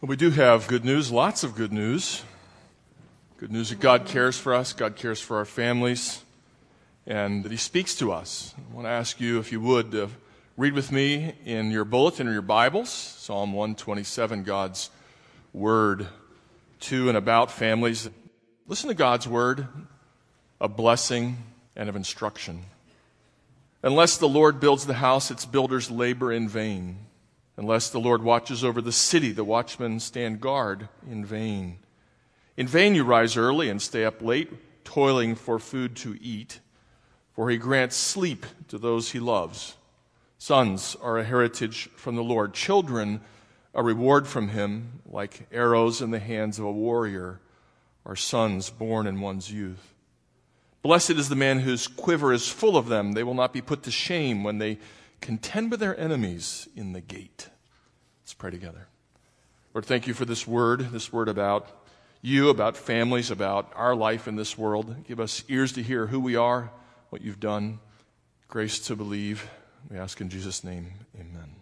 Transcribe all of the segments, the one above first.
Well, we do have good news, lots of good news. Good news that God cares for us, God cares for our families, and that He speaks to us. I want to ask you, if you would, read with me in your bulletin or your Bibles, Psalm 127, God's Word to and about families. Listen to God's Word of blessing and of instruction. Unless the Lord builds the house, its builders labor in vain. Unless the Lord watches over the city, the watchmen stand guard in vain. In vain you rise early and stay up late, toiling for food to eat, for He grants sleep to those He loves. Sons are a heritage from the Lord, children a reward from Him, like arrows in the hands of a warrior, are sons born in one's youth. Blessed is the man whose quiver is full of them. They will not be put to shame when they contend with their enemies in the gate. Let's pray together. Lord, thank you for this word about you, about families, about our life in this world. Give us ears to hear who we are, what you've done, grace to believe. We ask in Jesus' name, amen.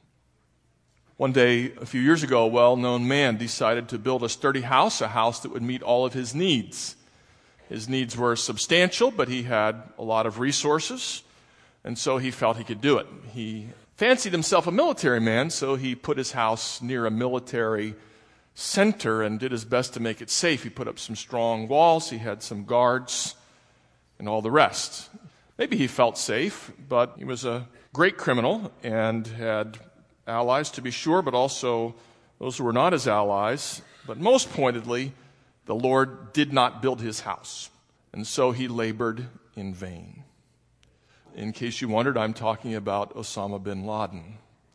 One day, a few years ago, a well-known man decided to build a sturdy house, a house that would meet all of his needs. His needs were substantial, but he had a lot of resources. And so he felt he could do it. He fancied himself a military man, so he put his house near a military center and did his best to make it safe. He put up some strong walls, he had some guards, and all the rest. Maybe he felt safe, but he was a great criminal and had allies, to be sure, but also those who were not his allies. But most pointedly, the Lord did not build his house, and so he labored in vain. In case you wondered, I'm talking about Osama bin Laden.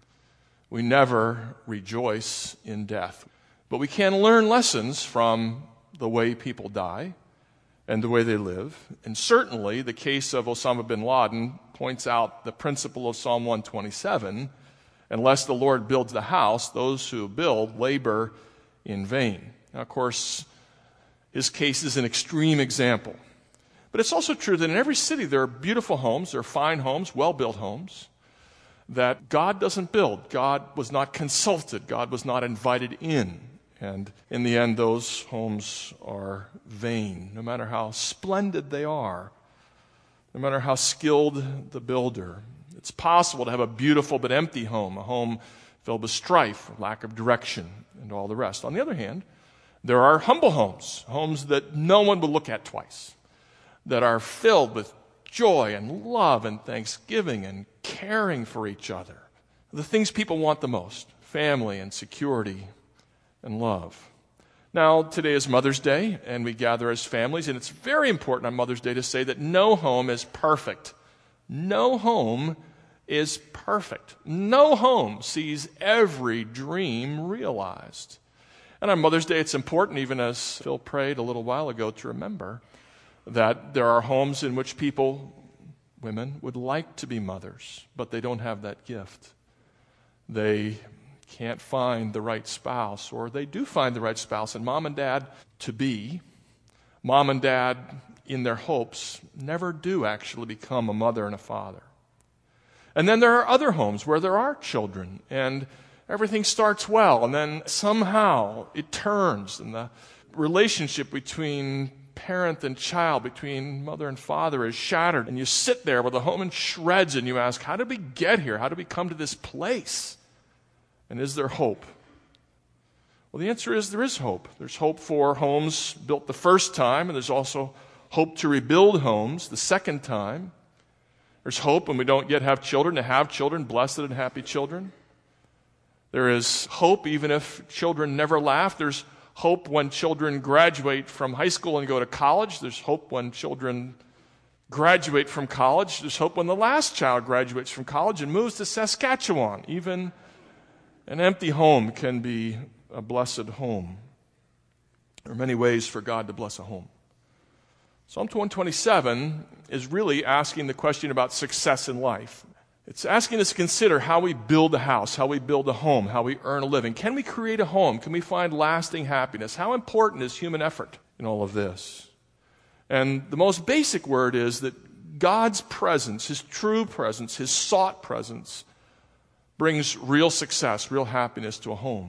We never rejoice in death, but we can learn lessons from the way people die and the way they live. And certainly the case of Osama bin Laden points out the principle of Psalm 127, unless the Lord builds the house, those who build labor in vain. Now, of course, his case is an extreme example. But it's also true that in every city there are beautiful homes, there are fine homes, well-built homes, that God doesn't build. God was not consulted. God was not invited in. And in the end, those homes are vain, no matter how splendid they are, no matter how skilled the builder. It's possible to have a beautiful but empty home, a home filled with strife, lack of direction, and all the rest. On the other hand, there are humble homes, homes that no one will look at twice, that are filled with joy and love and thanksgiving and caring for each other. The things people want the most, family and security and love. Now, today is Mother's Day, and we gather as families, and it's very important on Mother's Day to say that no home is perfect. No home is perfect. No home sees every dream realized. And on Mother's Day, it's important, even as Phil prayed a little while ago, to remember that there are homes in which people, women, would like to be mothers, but they don't have that gift. They can't find the right spouse, or they do find the right spouse, and mom and dad in their hopes, never do actually become a mother and a father. And then there are other homes where there are children, and everything starts well, and then somehow it turns, and the relationship between parent and child, between mother and father, is shattered, and you sit there with the home in shreds and you ask, how did we get here? How did we come to this place? And is there hope? Well, the answer is there is hope. There's hope for homes built the first time, and there's also hope to rebuild homes the second time. There's hope when we don't yet have children, to have children, blessed and happy children. There is hope even if children never laugh. There's hope when children graduate from high school and go to college. There's hope when children graduate from college. There's hope when the last child graduates from college and moves to Saskatchewan. Even an empty home can be a blessed home. There are many ways for God to bless a home. Psalm 127 is really asking the question about success in life. It's asking us to consider how we build a house, how we build a home, how we earn a living. Can we create a home? Can we find lasting happiness? How important is human effort in all of this? And the most basic word is that God's presence, His true presence, His sought presence, brings real success, real happiness to a home.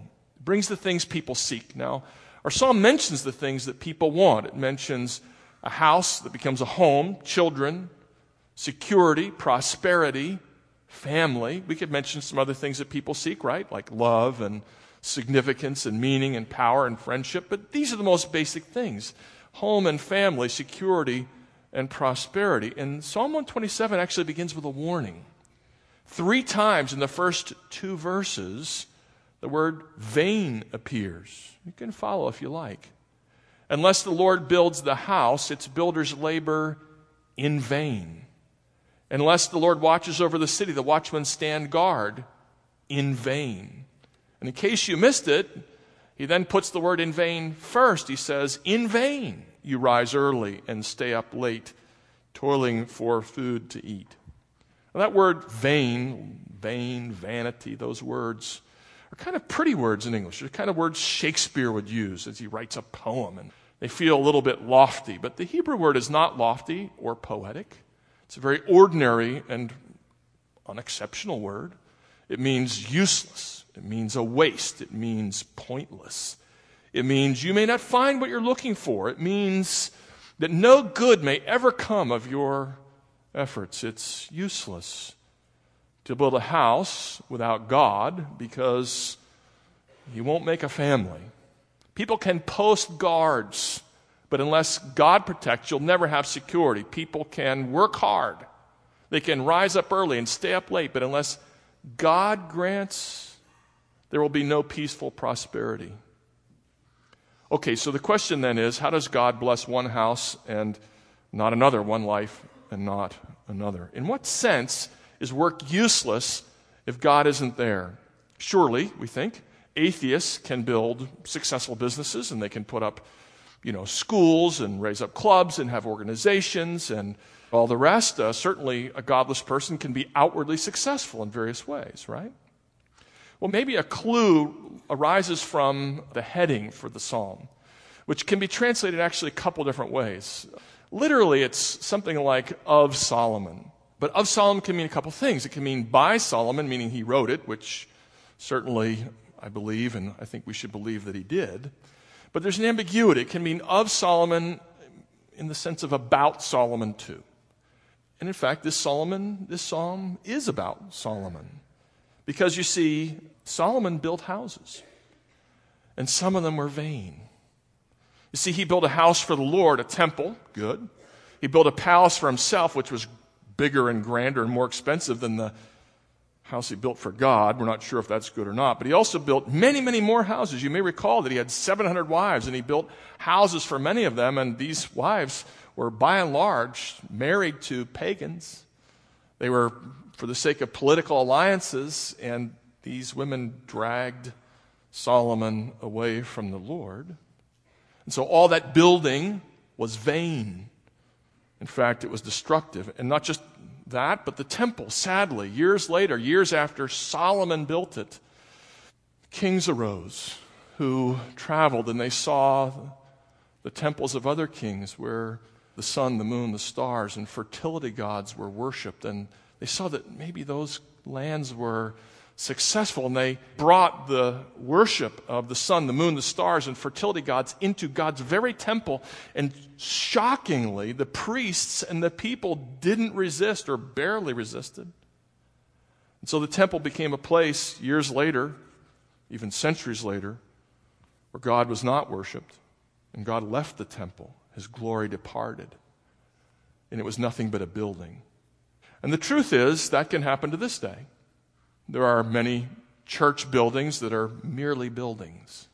brings the things people seek. Now, our psalm mentions the things that people want. It mentions a house that becomes a home, children, security, prosperity, family. We could mention some other things that people seek, right? Like love and significance and meaning and power and friendship. But these are the most basic things: home and family, security and prosperity. And Psalm 127 actually begins with a warning. 3 times in the first 2 verses, the word vain appears. You can follow if you like. Unless the Lord builds the house, its builders labor in vain. Unless the Lord watches over the city, the watchmen stand guard in vain. And in case you missed it, he then puts the word in vain first. He says, in vain you rise early and stay up late, toiling for food to eat. Now, that word vain, vanity, those words are kind of pretty words in English. They're kind of words Shakespeare would use as he writes a poem, and they feel a little bit lofty. But the Hebrew word is not lofty or poetic. It's a very ordinary and unexceptional word. It means useless. It means a waste. It means pointless. It means you may not find what you're looking for. It means that no good may ever come of your efforts. It's useless to build a house without God because you won't make a family. People can post guards, but unless God protects, you'll never have security. People can work hard. They can rise up early and stay up late, but unless God grants, there will be no peaceful prosperity. Okay, so the question then is, how does God bless one house and not another, one life and not another? In what sense is work useless if God isn't there? Surely, we think, atheists can build successful businesses and they can put up, schools and raise up clubs and have organizations and all the rest. Certainly, a godless person can be outwardly successful in various ways, right? Well, maybe a clue arises from the heading for the psalm, which can be translated actually a couple different ways. Literally, it's something like of Solomon. But of Solomon can mean a couple things. It can mean by Solomon, meaning he wrote it, which certainly I believe, and I think we should believe that he did. But there's an ambiguity. It can mean of Solomon in the sense of about Solomon too. And in fact, this psalm is about Solomon. Because you see, Solomon built houses, and some of them were vain. You see, he built a house for the Lord, a temple, good. He built a palace for himself, which was bigger and grander and more expensive than the house he built for God. We're not sure if that's good or not. But he also built many, many more houses. You may recall that he had 700 wives, and he built houses for many of them, and these wives were by and large married to pagans. They were for the sake of political alliances, and these women dragged Solomon away from the Lord. And so all that building was vain. In fact, it was destructive. And not just that, but the temple, sadly, years later, years after Solomon built it, kings arose who traveled and they saw the temples of other kings where the sun, the moon, the stars, and fertility gods were worshipped. And they saw that maybe those lands were successful, and they brought the worship of the sun, the moon, the stars, and fertility gods into God's very temple. And shockingly, the priests and the people didn't resist or barely resisted. And so the temple became a place years later, even centuries later, where God was not worshiped, and God left the temple. His glory departed, and it was nothing but a building. And the truth is, that can happen to this day. There are many church buildings that are merely buildings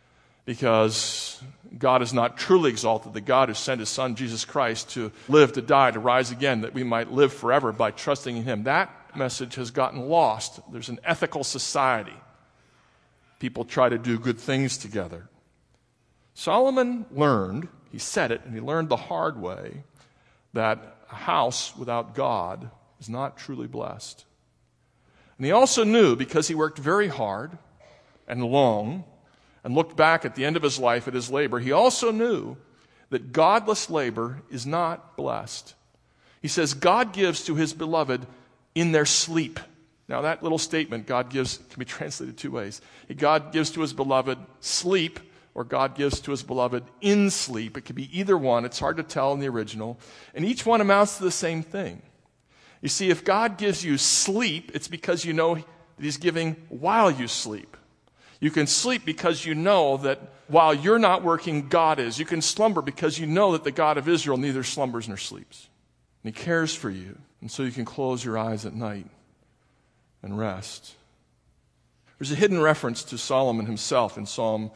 because God is not truly exalted, the God who sent his Son, Jesus Christ, to live, to die, to rise again, that we might live forever by trusting in him. That message has gotten lost. There's an ethical society. People try to do good things together. Solomon learned, he said it, and he learned the hard way, that a house without God is not truly blessed. And he also knew, because he worked very hard and long and looked back at the end of his life at his labor, he also knew that godless labor is not blessed. He says, God gives to his beloved in their sleep. Now, that little statement God gives can be translated two ways. God gives to his beloved sleep, or God gives to his beloved in sleep. It could be either one. It's hard to tell in the original. And each one amounts to the same thing. You see, if God gives you sleep, it's because you know that he's giving while you sleep. You can sleep because you know that while you're not working, God is. You can slumber because you know that the God of Israel neither slumbers nor sleeps. And he cares for you. And so you can close your eyes at night and rest. There's a hidden reference to Solomon himself in Psalm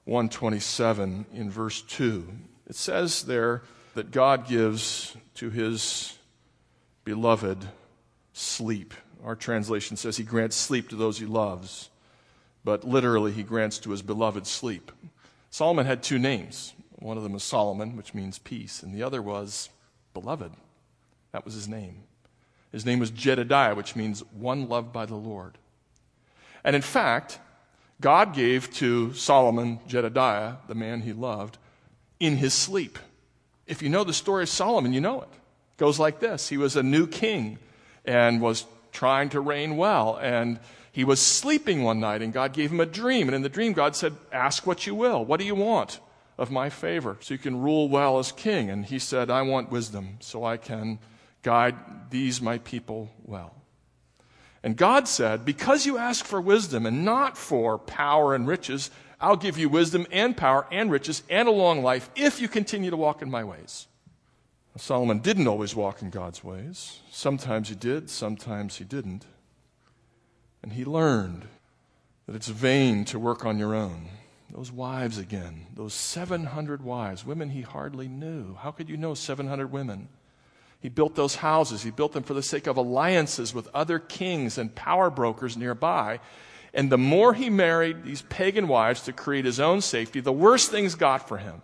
127 in verse 2. It says there that God gives to his beloved sleep. Our translation says he grants sleep to those he loves, but literally he grants to his beloved sleep. Solomon had two names. One of them was Solomon, which means peace, and the other was beloved. That was his name. His name was Jedediah, which means one loved by the Lord. And in fact, God gave to Solomon Jedediah, the man he loved, in his sleep. If you know the story of Solomon, you know it. It goes like this. He was a new king and was trying to reign well. And he was sleeping one night, and God gave him a dream. And in the dream, God said, ask what you will. What do you want of my favor so you can rule well as king? And he said, I want wisdom so I can guide these my people well. And God said, because you ask for wisdom and not for power and riches, I'll give you wisdom and power and riches and a long life if you continue to walk in my ways. Solomon didn't always walk in God's ways. Sometimes he did, sometimes he didn't. And he learned that it's vain to work on your own. Those wives again, those 700 wives, women he hardly knew. How could you know 700 women? He built those houses. He built them for the sake of alliances with other kings and power brokers nearby. And the more he married these pagan wives to create his own safety, the worse things got for him.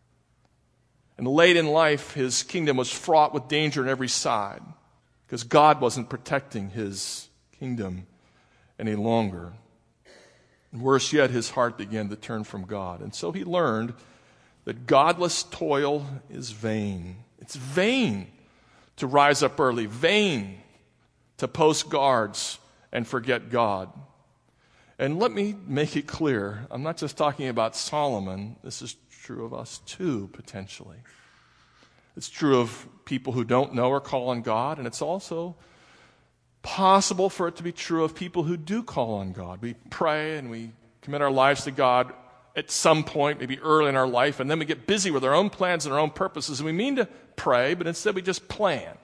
And late in life, his kingdom was fraught with danger on every side because God wasn't protecting his kingdom any longer. And worse yet, his heart began to turn from God. And so he learned that godless toil is vain. It's vain to rise up early, vain to post guards and forget God. And let me make it clear, I'm not just talking about Solomon. This is true of us too, potentially. It's true of people who don't know or call on God, and it's also possible for it to be true of people who do call on God. We pray and we commit our lives to God at some point, maybe early in our life, and then we get busy with our own plans and our own purposes, and we mean to pray, but instead we just plan.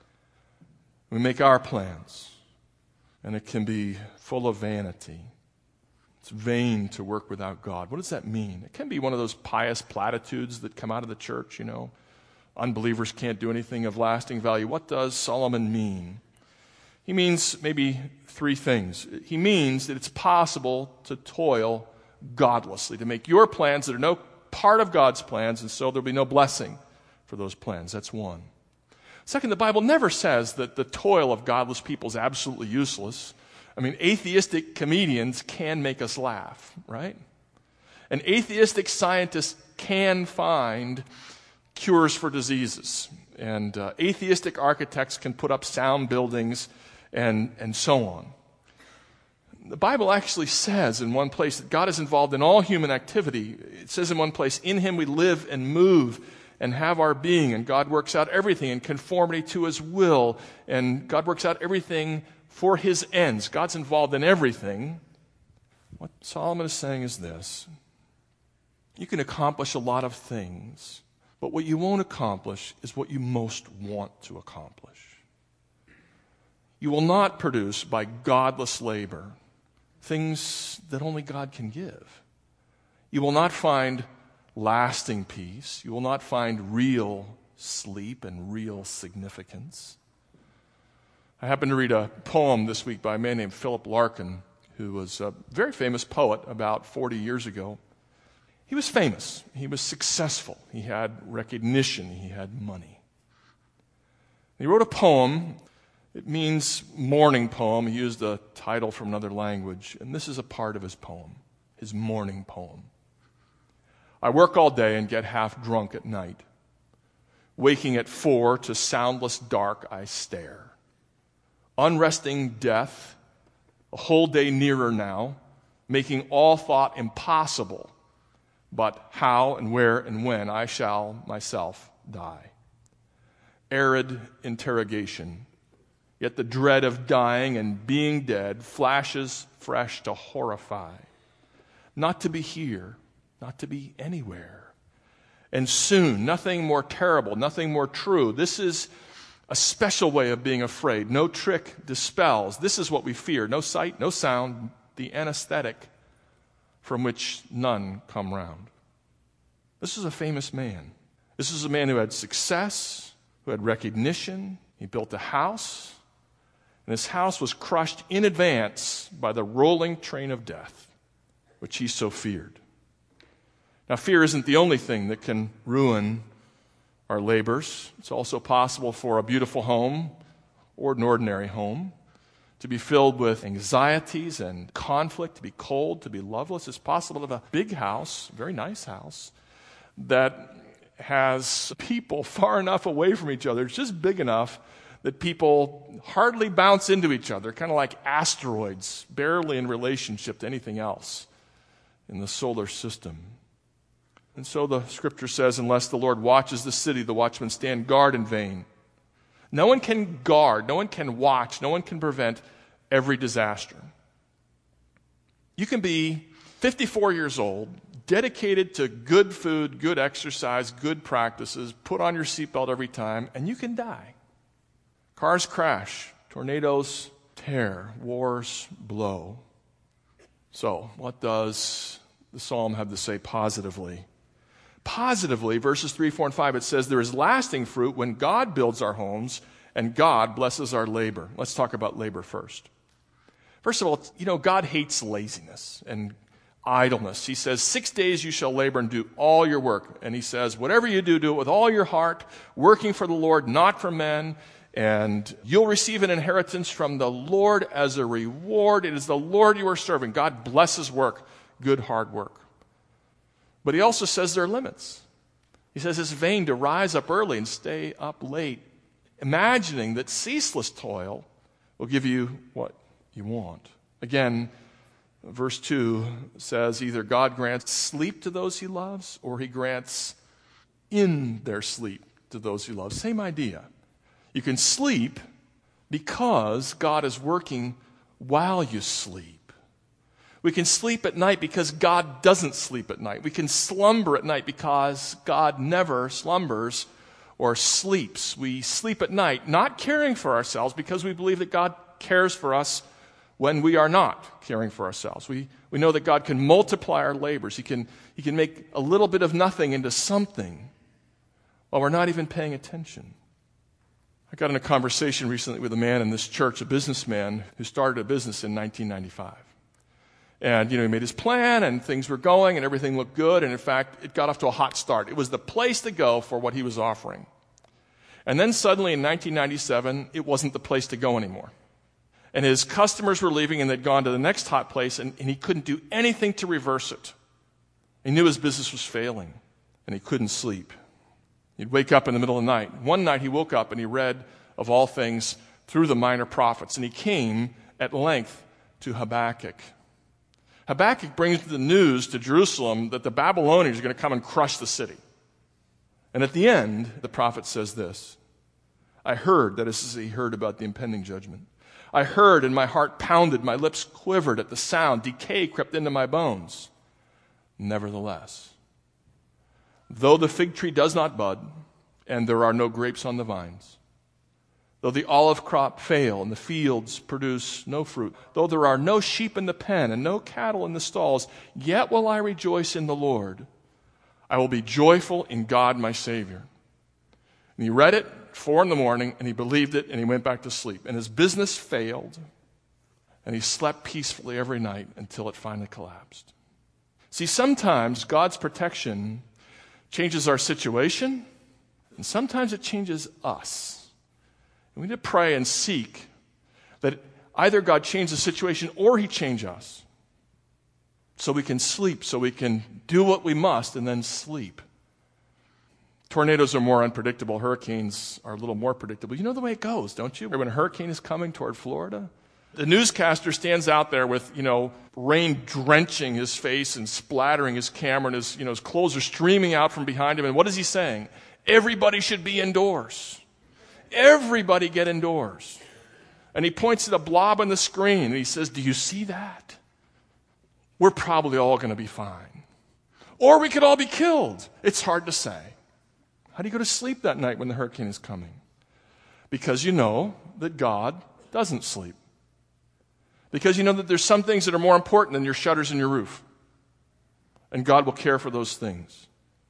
We make our plans, and it can be full of vanity. It's vain to work without God. What does that mean? It can be one of those pious platitudes that come out of the church, you know. Unbelievers can't do anything of lasting value. What does Solomon mean? He means maybe three things. He means that it's possible to toil godlessly, to make your plans that are no part of God's plans, and so there'll be no blessing for those plans. That's one. Second, the Bible never says that the toil of godless people is absolutely useless. I mean, atheistic comedians can make us laugh, right? And atheistic scientists can find cures for diseases. And atheistic architects can put up sound buildings and so on. The Bible actually says in one place that God is involved in all human activity. It says in one place, in him we live and move and have our being, and God works out everything in conformity to his will, and God works out everything for his ends. God's involved in everything. What Solomon is saying is this: you can accomplish a lot of things, but what you won't accomplish is what you most want to accomplish. You will not produce by godless labor things that only God can give. You will not find lasting peace. You will not find real sleep and real significance. I happened to read a poem this week by a man named Philip Larkin, who was a very famous poet about 40 years ago. He was famous. He was successful. He had recognition. He had money. He wrote a poem. It means mourning poem. He used a title from another language, and this is a part of his poem, his mourning poem. I work all day and get half drunk at night. Waking at 4 to soundless dark I stare. Unresting death a whole day nearer now, making all thought impossible, but how and where and when I shall myself die. Arid interrogation, yet the dread of dying and being dead flashes fresh to horrify. Not to be here, not to be anywhere. And soon, nothing more terrible, nothing more true. This is a special way of being afraid. No trick dispels. This is what we fear. No sight, no sound, the anesthetic from which none come round. This is a famous man. This is a man who had success, who had recognition. He built a house, and his house was crushed in advance by the rolling train of death, which he so feared. Now, fear isn't the only thing that can ruin our labors. It's also possible for a beautiful home or an ordinary home to be filled with anxieties and conflict, to be cold, to be loveless. It's possible to have a big house, a very nice house, that has people far enough away from each other. It's just big enough that people hardly bounce into each other, kind of like asteroids, barely in relationship to anything else in the solar system. And so the scripture says, unless the Lord watches the city, the watchmen stand guard in vain. No one can guard, no one can watch, no one can prevent every disaster. You can be 54 years old, dedicated to good food, good exercise, good practices, put on your seatbelt every time, and you can die. Cars crash, tornadoes tear, wars blow. So, what does the psalm have to say positively? Positively, verses 3, 4, and 5, it says there is lasting fruit when God builds our homes and God blesses our labor. Let's talk about labor first. First of all, God hates laziness and idleness. He says, 6 days you shall labor and do all your work. And he says, whatever you do, do it with all your heart, working for the Lord, not for men, and you'll receive an inheritance from the Lord as a reward. It is the Lord you are serving. God blesses work, good hard work. But he also says there are limits. He says it's vain to rise up early and stay up late, imagining that ceaseless toil will give you what you want. Again, verse 2 says either God grants sleep to those he loves or he grants in their sleep to those he loves. Same idea. You can sleep because God is working while you sleep. We can sleep at night because God doesn't sleep at night. We can slumber at night because God never slumbers or sleeps. We sleep at night not caring for ourselves because we believe that God cares for us when we are not caring for ourselves. We know that God can multiply our labors. He can make a little bit of nothing into something while we're not even paying attention. I got in a conversation recently with a man in this church, a businessman who started a business in 1995. And, he made his plan, and things were going, and everything looked good, and in fact, it got off to a hot start. It was the place to go for what he was offering. And then suddenly in 1997, it wasn't the place to go anymore. And his customers were leaving, and they'd gone to the next hot place, and he couldn't do anything to reverse it. He knew his business was failing, and he couldn't sleep. He'd wake up in the middle of the night. One night he woke up, and he read, of all things, through the minor prophets, and he came at length to Habakkuk. Habakkuk brings the news to Jerusalem that the Babylonians are going to come and crush the city. And at the end, the prophet says this, I heard, that is, he heard about the impending judgment. I heard, and my heart pounded, my lips quivered at the sound, decay crept into my bones. Nevertheless, though the fig tree does not bud, and there are no grapes on the vines, though the olive crop fail and the fields produce no fruit, though there are no sheep in the pen and no cattle in the stalls, yet will I rejoice in the Lord. I will be joyful in God my Savior. And he read it 4 a.m, and he believed it, and he went back to sleep. And his business failed, and he slept peacefully every night until it finally collapsed. See, sometimes God's protection changes our situation, and sometimes it changes us. We need to pray and seek that either God change the situation or he change us so we can sleep, so we can do what we must and then sleep. Tornadoes are more unpredictable. Hurricanes are a little more predictable. You know the way it goes, don't you? When a hurricane is coming toward Florida, The newscaster stands out there with, rain drenching his face and splattering his camera, and his clothes are streaming out from behind him. And what is he saying? Everybody should be indoors. Everybody get indoors. And he points to the blob on the screen, and he says, do you see that? We're probably all going to be fine. Or we could all be killed. It's hard to say. How do you go to sleep that night when the hurricane is coming? Because you know that God doesn't sleep. Because you know that there's some things that are more important than your shutters and your roof. And God will care for those things.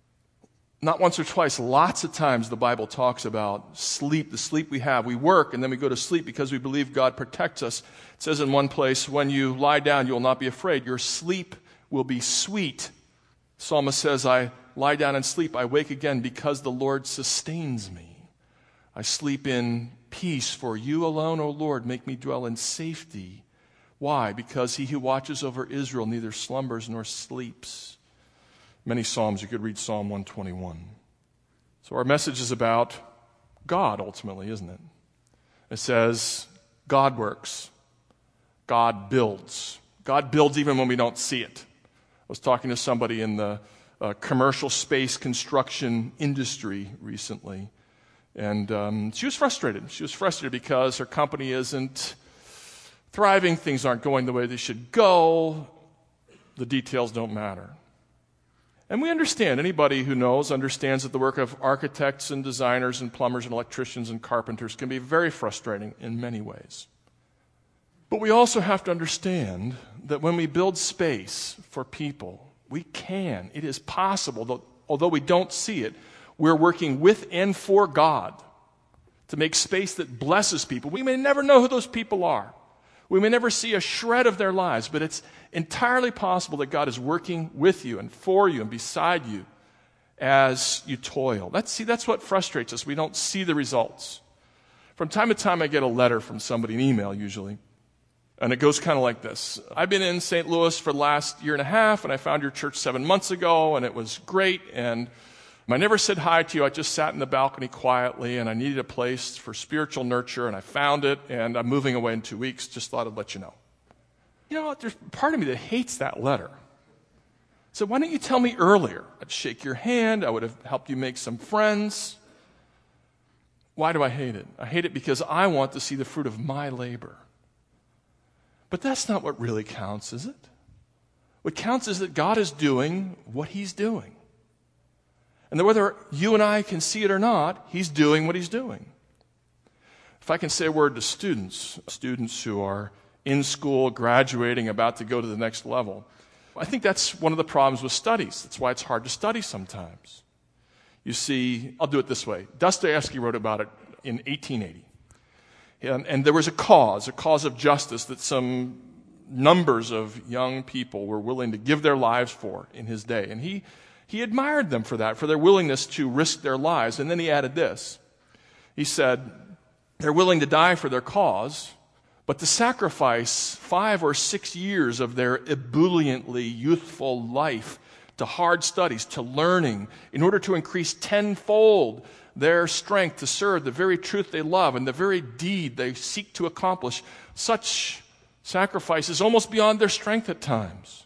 Not once or twice, lots of times the Bible talks about sleep, the sleep we have. We work and then we go to sleep because we believe God protects us. It says in one place, when you lie down, you will not be afraid. Your sleep will be sweet. The psalmist says, I lie down and sleep. I wake again because the Lord sustains me. I sleep in peace, for you alone, O Lord, make me dwell in safety. Why? Because he who watches over Israel neither slumbers nor sleeps. Many Psalms, you could read Psalm 121. So our message is about God ultimately, isn't it? It says, God works. God builds. God builds even when we don't see it. I was talking to somebody in the commercial space construction industry recently, and she was frustrated. She was frustrated because her company isn't thriving. Things aren't going the way they should go. The details don't matter. And we understand, anybody who knows understands that the work of architects and designers and plumbers and electricians and carpenters can be very frustrating in many ways. But we also have to understand that when we build space for people, it is possible, although we don't see it, we're working with and for God to make space that blesses people. We may never know who those people are. We may never see a shred of their lives, but it's entirely possible that God is working with you and for you and beside you as you toil. That's what frustrates us. We don't see the results. From time to time, I get a letter from somebody, an email usually, and it goes kind of like this. I've been in St. Louis for the last year and a half, and I found your church 7 months ago, and it was great, and I never said hi to you. I just sat in the balcony quietly, and I needed a place for spiritual nurture, and I found it, and I'm moving away in 2 weeks. Just thought I'd let you know. You know what? There's part of me that hates that letter. So why didn't you tell me earlier? I'd shake your hand. I would have helped you make some friends. Why do I hate it? I hate it because I want to see the fruit of my labor. But that's not what really counts, is it? What counts is that God is doing what he's doing. And that whether you and I can see it or not, he's doing what he's doing. If I can say a word to students who are in school, graduating, about to go to the next level, I think that's one of the problems with studies. That's why it's hard to study sometimes. You see, I'll do it this way. Dostoevsky wrote about it in 1880. And there was a cause of justice that some numbers of young people were willing to give their lives for in his day. And he admired them for that, for their willingness to risk their lives. And then he added this. He said, they're willing to die for their cause, but to sacrifice 5 or 6 years of their ebulliently youthful life to hard studies, to learning, in order to increase tenfold their strength to serve the very truth they love and the very deed they seek to accomplish, such sacrifice is almost beyond their strength at times.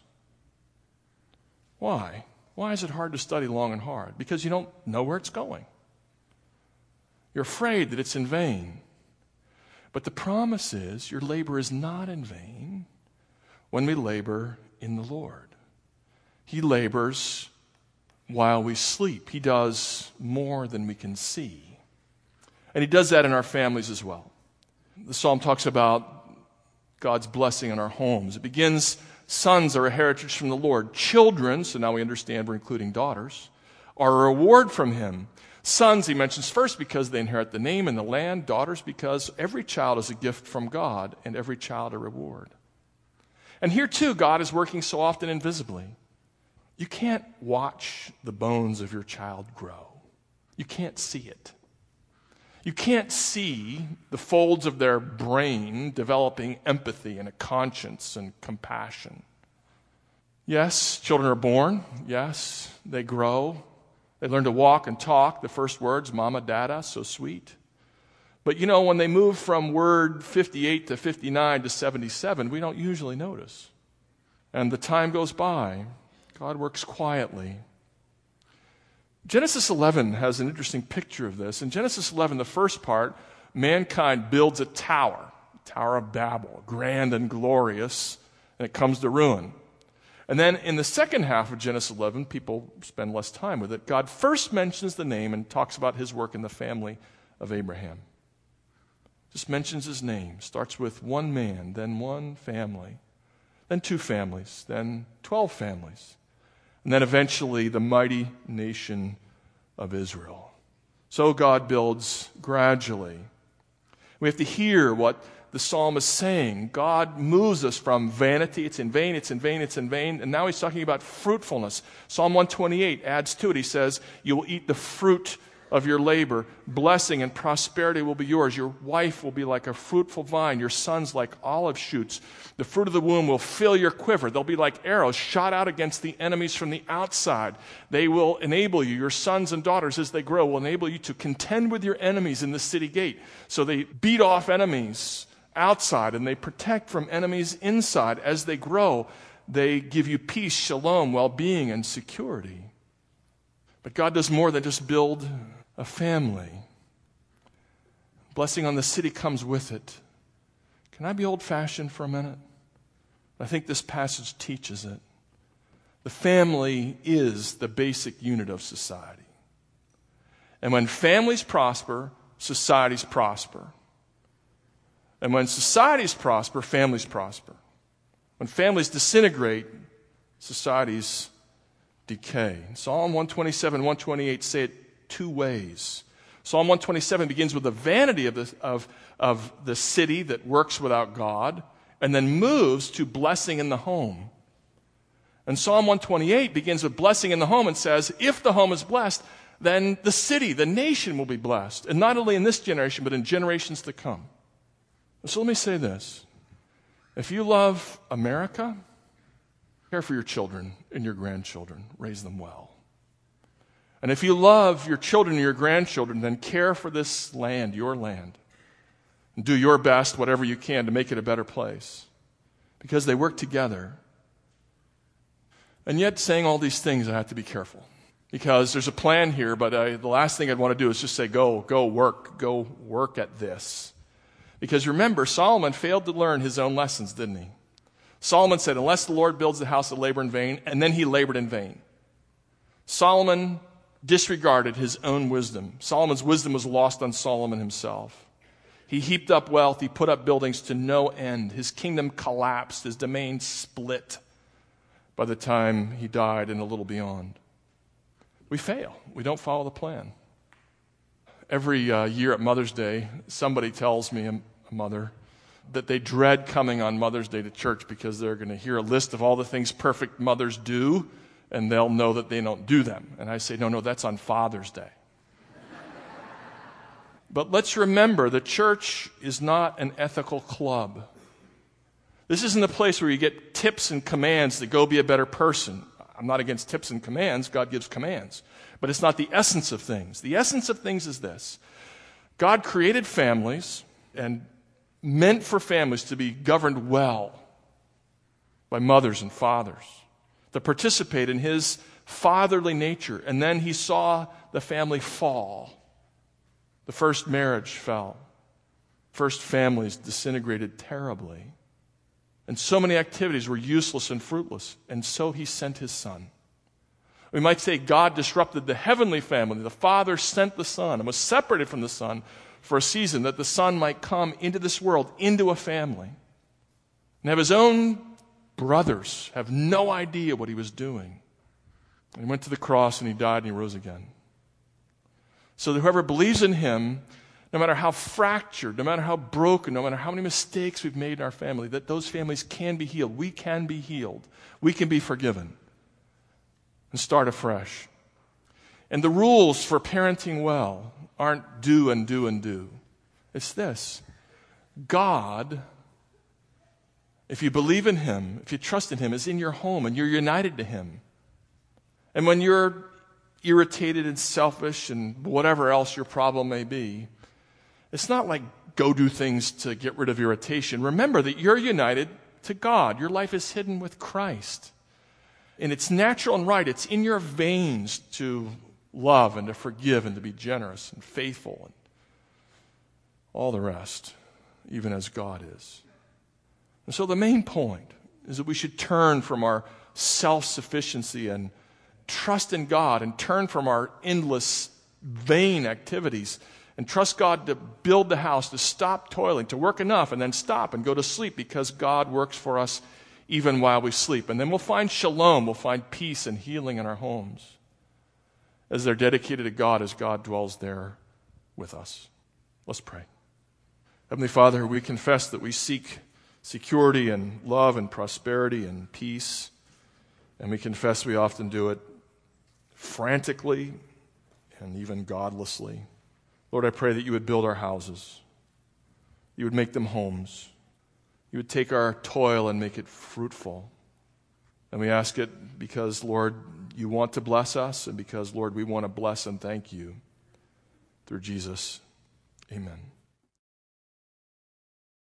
Why? Why is it hard to study long and hard? Because you don't know where it's going. You're afraid that it's in vain. But the promise is your labor is not in vain when we labor in the Lord. He labors while we sleep. He does more than we can see. And he does that in our families as well. The psalm talks about God's blessing in our homes. It begins, sons are a heritage from the Lord. Children, so now we understand we're including daughters, are a reward from him. Sons, he mentions first because they inherit the name and the land. Daughters because every child is a gift from God and every child a reward. And here too, God is working so often invisibly. You can't watch the bones of your child grow. You can't see it. You can't see the folds of their brain developing empathy and a conscience and compassion. Yes, children are born. Yes, they grow. They learn to walk and talk. The first words, mama, dada, so sweet. But you know, when they move from word 58 to 59 to 77, we don't usually notice. And the time goes by. God works quietly. Genesis 11 has an interesting picture of this. In Genesis 11, the first part, mankind builds a tower, Tower of Babel, grand and glorious, and it comes to ruin. And then in the second half of Genesis 11, people spend less time with it. God first mentions the name and talks about his work in the family of Abraham. Just mentions his name. Starts with one man, then one family, then 2 families, then 12 families, and then eventually the mighty nation of Israel. So God builds gradually. We have to hear what the psalm is saying. God moves us from vanity, it's in vain, it's in vain, it's in vain, and now he's talking about fruitfulness. Psalm 128 adds to it. He says, you will eat the fruit of your labor. Blessing and prosperity will be yours. Your wife will be like a fruitful vine, your sons like olive shoots. The fruit of the womb will fill your quiver. They'll be like arrows shot out against the enemies from the outside. They will enable you, your sons and daughters as they grow, will enable you to contend with your enemies in the city gate. So they beat off enemies outside and they protect from enemies inside. As they grow, they give you peace, shalom, well-being, and security. But God does more than just build a family. Blessing on the city comes with it. Can I be old-fashioned for a minute? I think this passage teaches it. The family is the basic unit of society. And when families prosper, societies prosper. And when societies prosper, families prosper. When families disintegrate, societies decay. Psalm 127 and 128 say it 2 ways. Psalm 127 begins with the vanity of the city that works without God, and then moves to blessing in the home. And Psalm 128 begins with blessing in the home and says, if the home is blessed, then the city, the nation will be blessed. And not only in this generation, but in generations to come. So let me say this. If you love America, care for your children and your grandchildren. Raise them well. And if you love your children and your grandchildren, then care for this land, your land. And do your best, whatever you can, to make it a better place. Because they work together. And yet, saying all these things, I have to be careful. Because there's a plan here, but the last thing I'd want to do is just say, go work at this. Because remember, Solomon failed to learn his own lessons, didn't he? Solomon said, unless the Lord builds the house, I labor in vain, and then he labored in vain. Solomon disregarded his own wisdom. Solomon's wisdom was lost on Solomon himself. He heaped up wealth, he put up buildings to no end. His kingdom collapsed, his domain split by the time he died and a little beyond. We fail. We don't follow the plan. Every year at Mother's Day, somebody tells me, a mother, that they dread coming on Mother's Day to church because they're going to hear a list of all the things perfect mothers do, and they'll know that they don't do them. And I say, no, that's on Father's Day. But let's remember, the church is not an ethical club. This isn't a place where you get tips and commands to go be a better person. I'm not against tips and commands. God gives commands. But it's not the essence of things. The essence of things is this. God created families and meant for families to be governed well by mothers and fathers, to participate in his fatherly nature. And then he saw the family fall. The first marriage fell. First families disintegrated terribly. And so many activities were useless and fruitless. And so he sent his son. We might say God disrupted the heavenly family. The Father sent the Son and was separated from the Son for a season that the Son might come into this world, into a family, and have his own brothers have no idea what he was doing. And he went to the cross and he died and he rose again. So that whoever believes in him, no matter how fractured, no matter how broken, no matter how many mistakes we've made in our family, that those families can be healed. We can be healed. We can be forgiven and start afresh. And the rules for parenting well aren't do and do and do. It's this. God, if you believe in him, if you trust in him, is in your home and you're united to him. And when you're irritated and selfish and whatever else your problem may be, It's not like go do things to get rid of irritation. Remember that you're united to God. Your life is hidden with Christ. And it's natural and right. It's in your veins to love and to forgive and to be generous and faithful and all the rest, even as God is. And so the main point is that we should turn from our self-sufficiency and trust in God, and turn from our endless, vain activities and trust God to build the house, to stop toiling, to work enough and then stop and go to sleep, because God works for us even while we sleep. And then we'll find shalom, we'll find peace and healing in our homes as they're dedicated to God, as God dwells there with us. Let's pray. Heavenly Father, we confess that we seek security and love and prosperity and peace, and we confess we often do it frantically and even godlessly. Lord, I pray that you would build our houses. You would make them homes. You would take our toil and make it fruitful. And we ask it because, Lord, you want to bless us, and because, Lord, we want to bless and thank you through Jesus. Amen.